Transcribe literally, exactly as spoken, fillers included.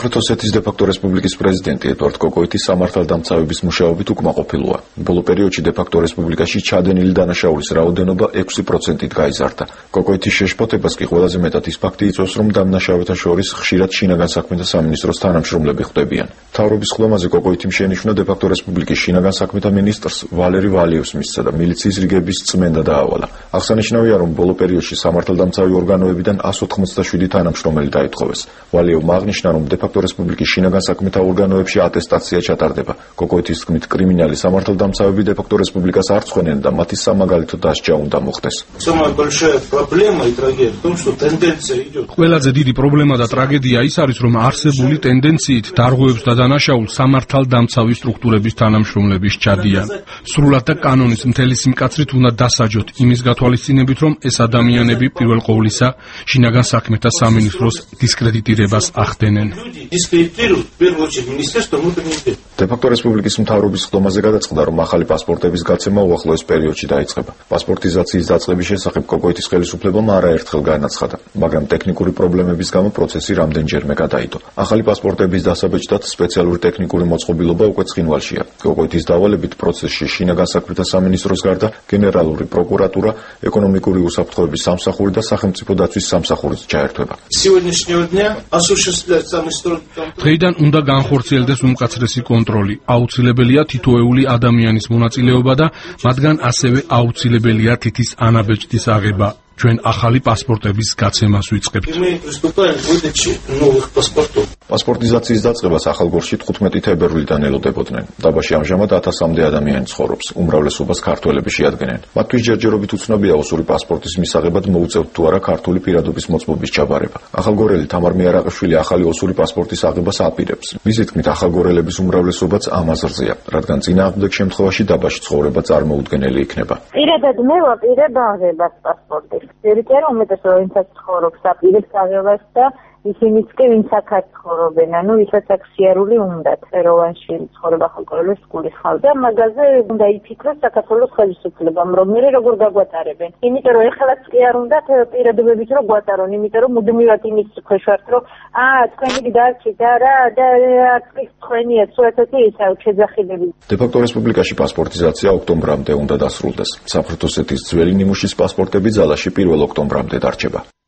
სამხრეთ ოსეთის დე-ფაქტო რესპუბლიკის პრეზიდენტი ედვარდ კოკოიტის სამართალდამცავების მუშაობით უკმაყოფილოა. ბოლო პერიოდში დე-ფაქტო რესპუბლიკაში ჩადენილი დანაშაულის რაოდენობა ექვსი პროცენტით გაიზარდა. კოკოიტის შეშფოთებას კი ყველაზე მეტად ის ფაქტი იწვევს, რომ დამნაშავეთა შორის ხშირად შინაგან საქმეთა სამინისტროს თანამშრომლები ხვდებიან. მთავრობის ხლომაზე კოკოიტი შენიშნა დე-ფაქტო რესპუბლიკის შინაგან საქმეთა მინისტრს ვალერი ვალიევს მისცა და მილიციის რიგების წმენდა დაავალა. აღსანიშნავია, რომ ბოლო პერიოდში სამართალდამცავი ორგანოებიდან ასი ოცდაშვიდი თანამშრომელი დაითხოვეს. ვალიევმა აღნიშნა, რომ დე-ფაქტო რესპუბლიკის შინაგან საქმეთა ორგანოებში ატესტაცია ჩატარდება. კოკოიტის თქმით, კრიმინალი სამართალდამცავები დე-ფაქტო რესპუბლიკას არ წვენენ და მათი სამაგალითო დასჯა უნდა მოხდეს. ყველაზე დიდი პრობლემა და ტრაგედია ის არის, რომ არსებული ტენდენციით დარღვევებს და დანაშაულს სამართალდამცავი სტრუქტურების თანამშრომლების ჩადიან. სრულად და კანონის მთელი სიმკაცრით უნდა დასაჯოთ იმის გათვალისწინებით, რომ ეს ადამიანები პირველ ყოვლისა შინაგან საქმეთა სამინისტროს დისკრედიტირებას ახდენენ. დე-ფაქტო რესპუბლიკის მთავრობის ხდომაზე გადაწყდა, რომ ახალი პასპორტების გაცემა უახლოეს პერიოდში დაიწყება. პასპორტიზაციის დაწყების შესახებ კოკოიტის ხელისუფლებამ არაერთხელ განაცხადა, მაგრამ ტექნიკური პრობლემების გამო პროცესი რამდენჯერმე გადაიდო. ახალი პასპორტების დასაბეჭდად სპეციალური ტექნიკური მოწყობილობა უკვე ცხინვალშია. კოკოიტის დავალებით პროცესში შინაგან საქმეთა სამინისტროს გარდა გენერალური პროკურატურა, ეკონომიკური უსაფრთხოების სამსახური და სახელმწიფო დაცვის სამსახურიც ჩაერთვება. დღეიდან უნდა განხორციელდეს უმკაცრესი კონტროლი. აუცილებელია თითოეული ადამიანის მონაწილეობა და მათგან ასევე აუცილებელია თითის ანაბეჭდის აღება. ჩვენ ახალი პასპორტების გაცემას ვიწყებთ. პასპორტიზაციის დაწყებას ახალგორში თხუთმეტი თებერვლიდან ელოდებოდნენ. დაბაში ამჟამად ათასამდე ადამიანი ცხოვრობს. უმრავლესობას ქართველები შეადგენენ. მათთვის ჯერჯერობით უცნობია ოსური პასპორტის მისაღებად მოუწევთ თუ არა ქართული პირადობის მოწყობის ჩაბარება. ახალგორელი თამარ მიარაყიშვილი ახალი ოსური პასპორტის აღებას აპირებს. მისი თქმით, ახალგორელების უმრავლესობაც ამ აზრზეა, რადგან წინააღმდეგ შემთხვევაში დაბაში ცხოვრება წარმოუდგენელი იქნება. პირადად მე ვაპირებ აღებას პასპორტის. Teritoriul უმეტესობა ვინცაც ცხოვრობს აპირებს აღებას და ისინიც კი ვინც აქაც ცხოვრობენ, ანუ ისაც აქ სიარული უნდათ. ეროვანში ცხოვრება ახალგორელებს სკოლის ხალხი და მაგაზე უნდა იფიქროს საქართველოს ხელისუფლებამ, რომ მე როგორ გაგვატარებენ. იმიტომ რომ ეხლაც კი არ უნდათ პირადობებით რომ გვატარონ, იმიტომ რომ მუდმივად იმის ქვეშ ვართ, რომ აა თქვენი დარჩით არა და არც კი თქვენია, სულაცეთი ისაა შეძახილები. დე-ფაქტო რესპუბლიკაში პასპორტიზაცია ოქტომბრამდე უნდა დასრულდეს. სამხრეთ ოსეთის ძველი ნიმუშის პასპორტები ძალაში პირველ ოქტომბრამდე დარჩება.